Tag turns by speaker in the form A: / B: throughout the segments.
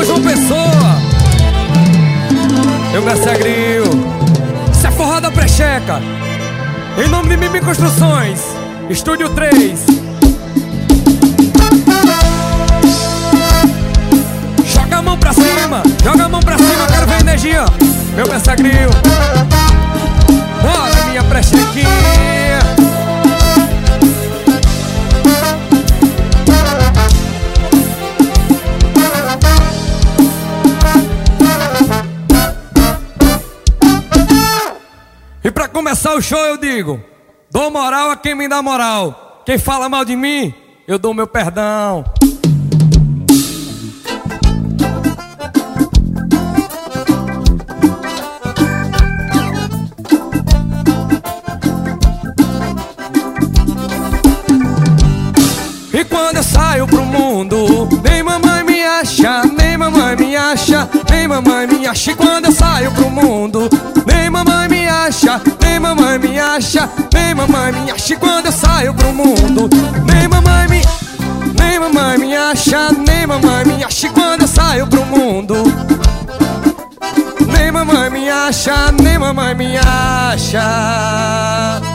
A: Alô, João Pessoa, eu Garcia Gril. Isso é forró da Precheca. Em nome de Mimi Construções, Estúdio 3. Joga a mão pra cima, joga a mão pra cima, quero ver energia. Meu Garcia Gril. Bora, minha Prechequinha. E pra começar o show eu digo: dou moral a quem me dá moral. Quem fala mal de mim, eu dou meu perdão. E quando eu saio pro mundo, nem mamãe me acha, nem mamãe me acha, nem mamãe me acha. E quando eu saio pro mundo, nem mamãe me acha, nem mamãe me acha, nem mamãe me acha. E quando eu saio pro mundo, nem mamãe me acha, nem mamãe me acha. E quando eu saio pro mundo, nem mamãe me acha, nem mamãe me acha.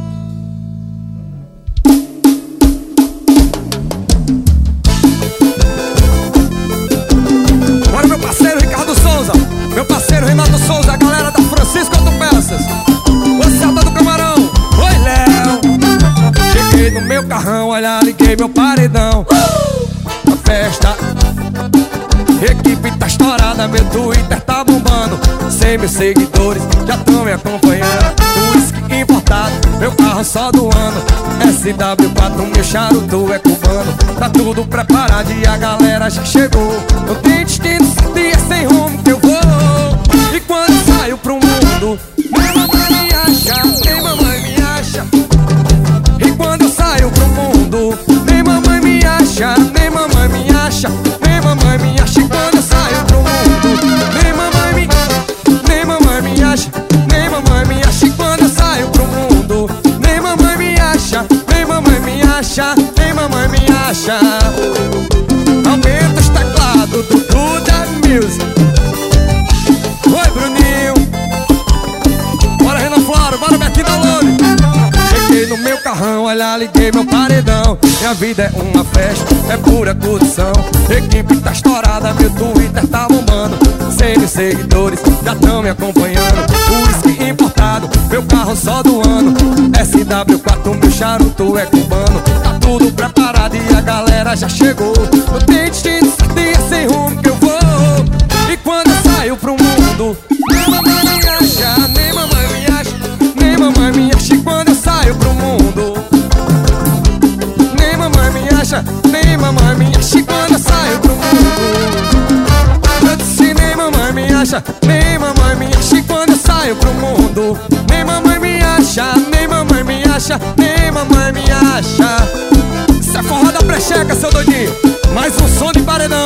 A: Bora, meu parceiro Ricardo Souza, meu parceiro Renato Souza, a galera da Francisco Autopeças, o Celta do Camarão. Oi, Léo. Cheguei no meu carrão, olha, liguei meu paredão. A festa, equipe tá estourada, meu Twitter tá bombando. 100 mil seguidores já tão me acompanhando. Whisky importado, meu carro só do ano. SW4, meu charuto é cubano. Tá tudo preparado e a galera já chegou. Não tem destino, é sem rumo que eu vou. E quando eu saio pro mundo, nem mamãe me acha, nem mamãe me acha. E quando eu saio pro mundo, nem mamãe me acha, nem mamãe me acha, nem mamãe me acha. E quando eu saio pro mundo, nem mamãe me acha, nem mamãe me acha. E quando eu saio pro mundo, nem mamãe me acha, nem mamãe me acha, nem mamãe me acha. Aumenta os teclados do Duda Music. Oi, Bruninho. Bora, Renan Floro, bora, Betinho Alone. Cheguei no meu carrão, olha, liguei meu paredão. Minha vida é uma festa, é pura curtição. Equipe tá estourada, meu Twitter tá bombando. 100 mil seguidores já tão me acompanhando. Whisky importado, meu carro só do ano. SW4, meu charuto é cubano. Tá tudo preparado e a galera já chegou. Eu tenho destino, certeza, sem rumo que eu vou. E quando eu saio pro mundo, nem mamãe me acha, nem mamãe me acha, nem mamãe me acha. E quando eu saio pro mundo, nem mamãe me acha, nem mamãe me acha. E quando eu saio pro mundo, eu disse nem mamãe me acha, nem mamãe me acha. E quando eu saio pro mundo, nem mamãe me acha, nem mamãe me acha, nem mamãe me acha. Isso é forró da Precheca, seu doidinho. Mais um som de paredão.